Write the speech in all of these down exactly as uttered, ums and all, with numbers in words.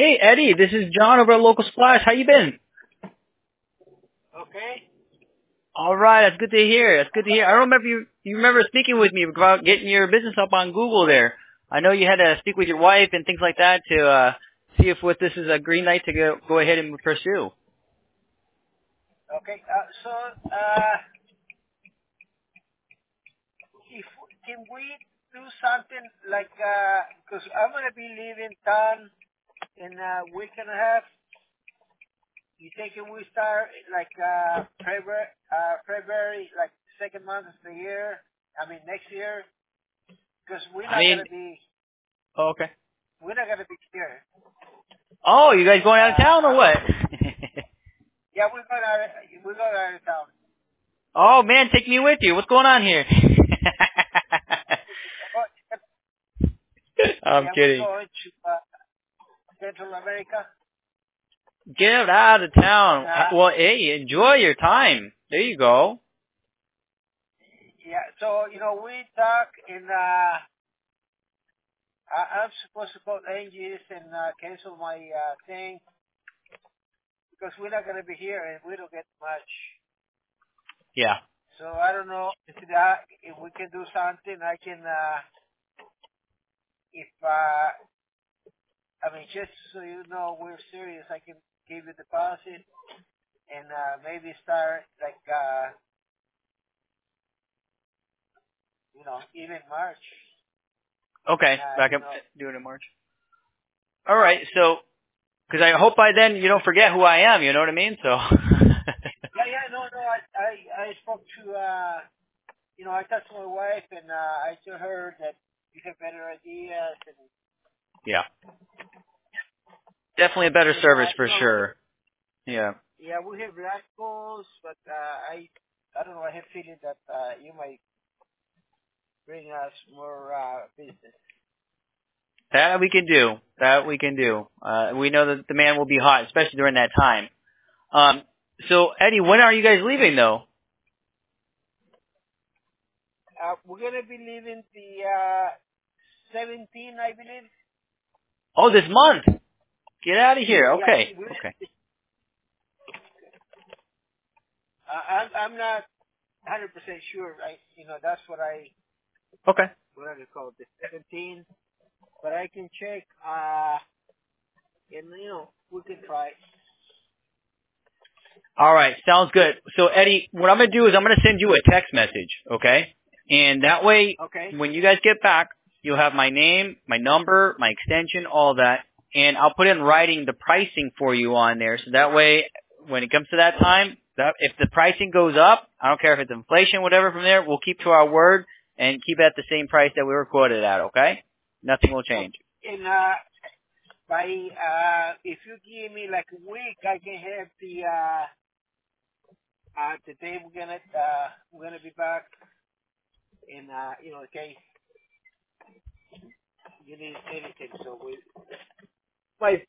Hey, Eddie, this is John over at Local Splash. How you been? Okay. All right, that's good to hear. That's good to hear. I don't remember you. You remember speaking with me about getting your business up on Google there. I know you had to speak with your wife and things like that to uh see if what this is a green light to go go ahead and pursue. Okay. Uh, so, uh, if can we do something like because I'm gonna be leaving town in a week and a half. You think if we start like uh, February, uh, February, like second month of the year? I mean next year, because we're I not mean, gonna be oh, okay. we're not gonna be here. Oh, you guys going out of Uh, town or what? yeah, we're going out. We're going out of town. Oh man, take me with you. What's going on here? Oh, I'm yeah, we're kidding. going to uh, Central America. Get out of town. And, uh, Well, hey, enjoy your time. There you go. yeah, so you know we talk in. Uh, I, I'm supposed to call Angie's and uh, cancel my uh, thing because we're not gonna be here and we don't get much. Yeah. So I don't know if that if we can do something. I can uh, if uh, I mean just so you know we're serious. I can give you deposit and uh, maybe start like uh, you know even March and Okay. uh, Back you up. know Do it in March. All right. So, because I hope by then you don't forget who I am. You know what I mean? So. yeah yeah no no I I, I spoke to. Uh, You know, I talked to my wife, and uh, I told her that you have better ideas, and Yeah. Definitely a better and service uh, you for know, sure. Yeah. yeah, we have black goals, but uh, I, I don't know. I have feeling that uh, you might bring us more uh, business. That we can do. That we can do. Uh, we know that the man will be hot, especially during that time. Um. So, Eddie, when are you guys leaving though? Uh, we're gonna be leaving the uh, seventeen, I believe. Oh, this month. Get out of here. Yeah, Okay. we're, Okay. uh, I'm, I'm not one hundred percent sure. I, you know, that's what I Okay. what I call it, the seventeen, but I can check. Uh, and you know, we can try. All right, sounds good. So Eddie, what I'm gonna do is I'm gonna send you a text message, okay? And that way, Okay. when you guys get back, you'll have my name, my number, my extension, all that, and I'll put in writing the pricing for you on there. So that way, when it comes to that time, that if the pricing goes up, I don't care if it's inflation, whatever. From there, we'll keep to our word and keep at the same price that we were quoted at, okay? Nothing will change. And uh, by uh, if you give me like a week, I can have the uh, uh, the day we're gonna uh, we're gonna be back. In uh, you know, in case you need anything. So we. My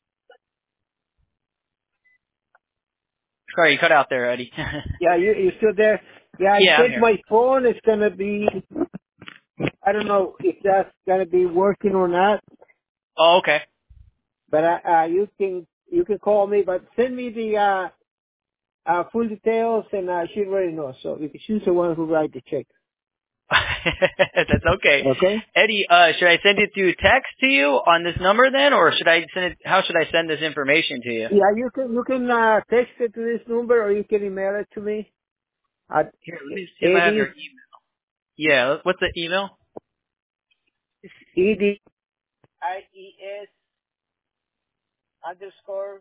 Sorry, you cut out there, Eddie. yeah, you you still there? Yeah, I Yeah, I'm think here. my phone is gonna be. I don't know if that's gonna be working or not, Oh, okay. but uh, uh, you can you can call me, but send me the uh, uh, full details, and uh, she already knows. So because she's the one who write the check. That's okay. Okay. Eddie, uh, should I send it through text to you on this number then, or should I send it, how should I send this information to you? Yeah, you can you can uh, text it to this number, or you can email it to me at Here, let me see if I have your Eddie email. Yeah, what's the email? E D I E S underscore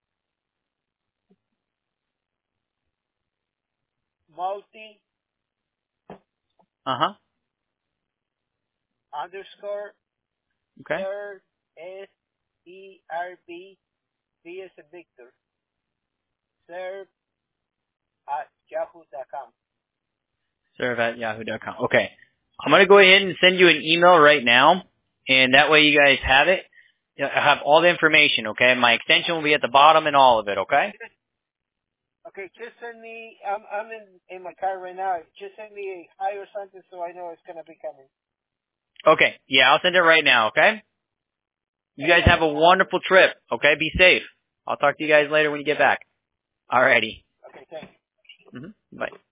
multi Uh-huh. underscore Okay. serve S E R B B as a Victor serve at yahoo dot com. Serve at yahoo dot com. Okay. I'm going to go ahead and send you an email right now, and that way you guys have it. Yeah, I have all the information, okay? My extension will be at the bottom and all of it, okay? Okay, just send me. I'm I'm in in my car right now. Just send me a hi or something so I know it's gonna be coming. Okay. Yeah, I'll send it right now, okay? You guys have a wonderful trip. Okay, be safe. I'll talk to you guys later when you get back. Alrighty. Okay, thanks. Mm-hmm. Bye.